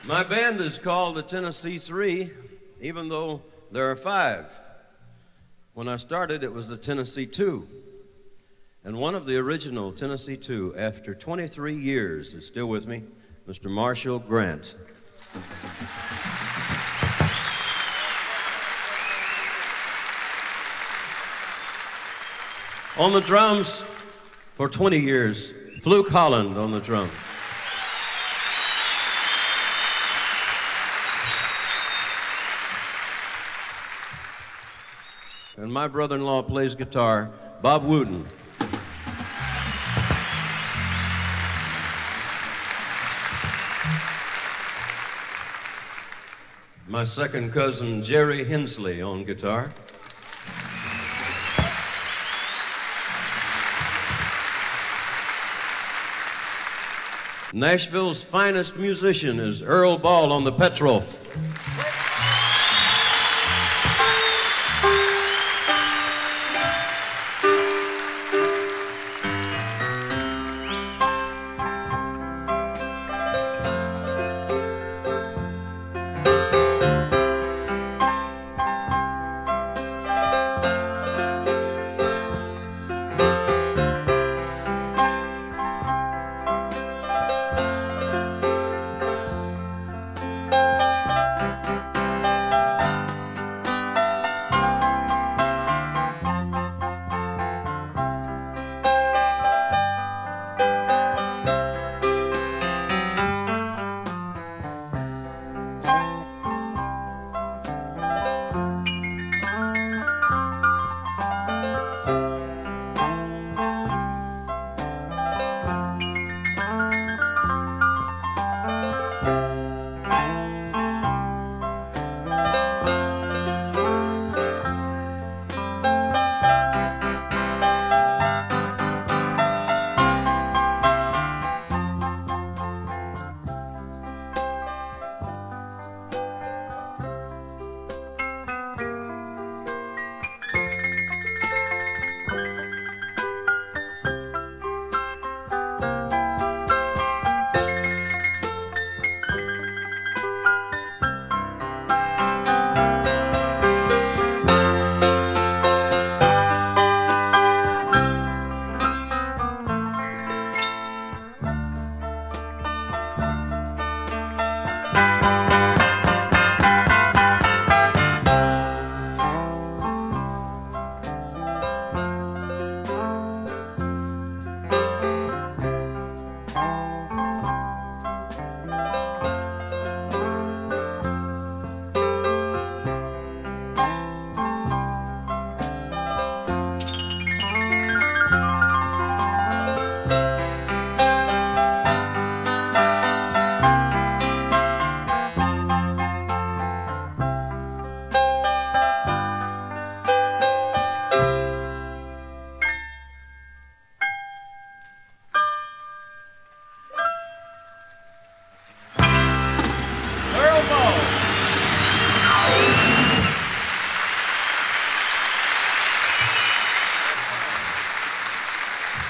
My band is called the Tennessee Three, even though there are five. When I started, it was the Tennessee Two. And one of the original Tennessee Two, after 23 years, is still with me, Mr. Marshall Grant. On the drums, for 20 years, Fluke Holland on the drums. And my brother-in-law plays guitar, Bob Wooten. My second cousin, Jerry Hensley, on guitar. Nashville's finest musician is Earl Ball on the Petrof.